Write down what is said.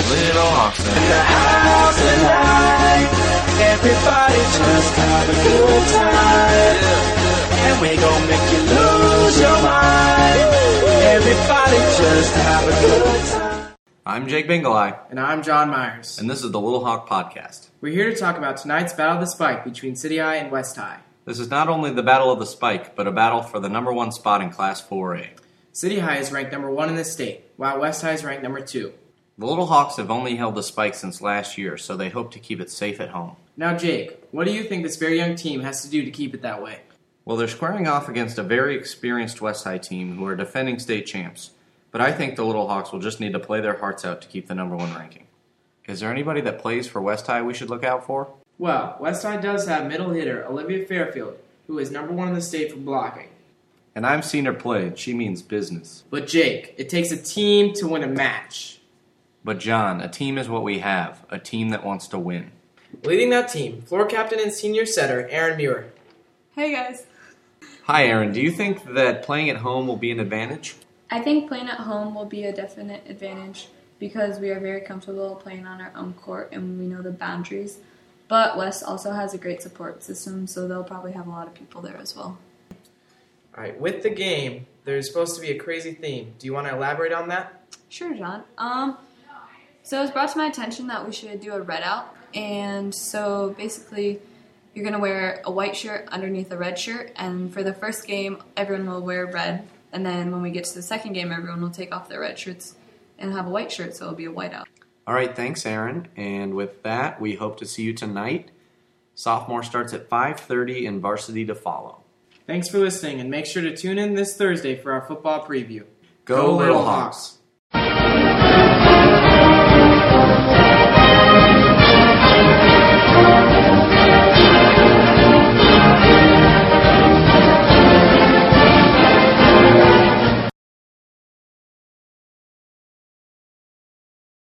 Little Hawks in the house tonight. Everybody just have a good time. And we gon' make you lose your mind. Everybody just have a good time. I'm Jake Bingeleye. And I'm John Myers. And this is the Little Hawk Podcast. We're here to talk about tonight's Battle of the Spike between City High and West High. This is not only the Battle of the Spike, but a battle for the number one spot in Class 4A. City High is ranked number 1 in the state, while West High is ranked number 2. The Little Hawks have only held the Spike since last year, so they hope to keep it safe at home. Now, Jake, what do you think this very young team has to do to keep it that way? Well, they're squaring off against a very experienced West High team who are defending state champs. But I think the Little Hawks will just need to play their hearts out to keep the number 1 ranking. Is there anybody that plays for West High we should look out for? Well, West High does have middle hitter Olivia Fairfield, who is number 1 in the state for blocking. And I've seen her play, and she means business. But Jake, it takes a team to win a match. But John, a team is what we have, a team that wants to win. Leading that team, floor captain and senior setter, Aaron Muir. Hey guys. Hi Aaron, do you think that playing at home will be an advantage? I think playing at home will be a definite advantage because we are very comfortable playing on our own court and we know the boundaries. But West also has a great support system, so they'll probably have a lot of people there as well. All right, with the game, there's supposed to be a crazy theme. Do you want to elaborate on that? Sure, John. So it was brought to my attention that we should do a red out. And so basically, you're going to wear a white shirt underneath a red shirt. And for the first game, everyone will wear red. And then when we get to the second game, everyone will take off their red shirts and have a white shirt, so it'll be a white out. All right, thanks, Aaron. And with that, we hope to see you tonight. Sophomore starts at 5:30 and varsity to follow. Thanks for listening, and make sure to tune in this Thursday for our football preview. Go Little Hawks!